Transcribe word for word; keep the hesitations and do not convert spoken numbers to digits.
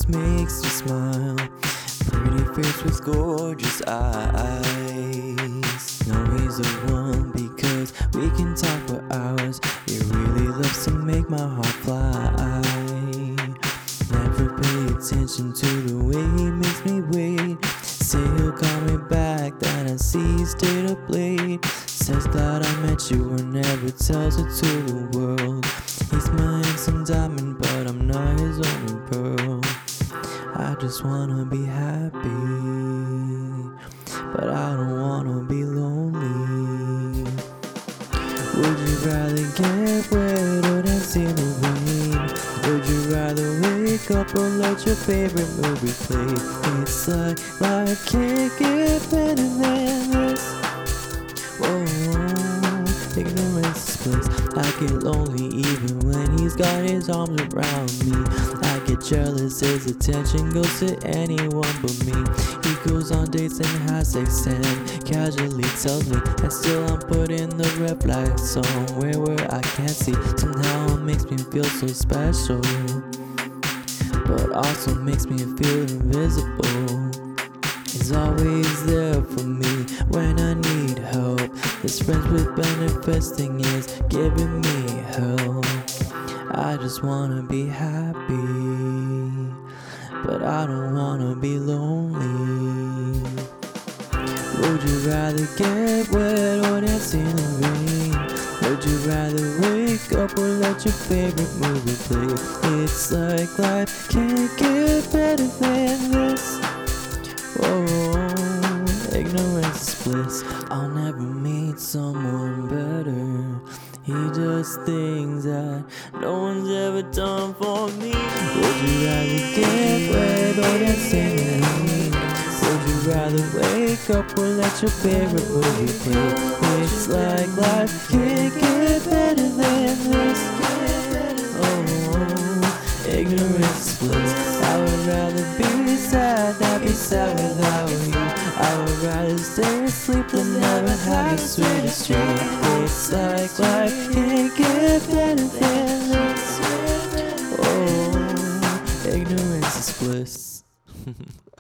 just makes me smile. Pretty face with gorgeous eyes. No, he's the one because we can talk for hours. He really loves to make my heart fly. Never pay attention to the way he makes me wait. Say he'll call me back, then I see he stayed up late. Says glad I met you and never tells it to the world. He's my handsome diamond, but I'm not his only pearl. I just wanna be happy, but I don't wanna be lonely. Would you rather get wet or dance in the rain? Would you rather wake up or let your favorite movie play? It's like life can't get better than this. Whoa, ignorance is bliss. I get lonely even when he's got his arms around me. I get jealous, his attention goes to anyone but me. He goes on dates and has sex and casually tells me that still I'm putting the red flag somewhere where I can't see. Somehow it makes me feel so special, but also makes me feel invisible. He's always there for me when I need help. His friends with benefits thing is giving me help. I just wanna be happy, but I don't wanna be lonely. Would you rather get wet or dance in the rain? Would you rather wake up or let your favorite movie play? It's like life can't get better than this. Whoa, ignorance is bliss. I'll never meet someone better. He does things that no one's ever done for me. Would you rather get wet or dance in the rain? Would you rather wake up or let your favorite movie play? It's like life can't get better than this. Oh, ignorance is bliss. I would rather be sad, not be sad without you. I would rather stay asleep than never have the sweetest dream. It's like life can't get better than this. Oh, ignorance is bliss.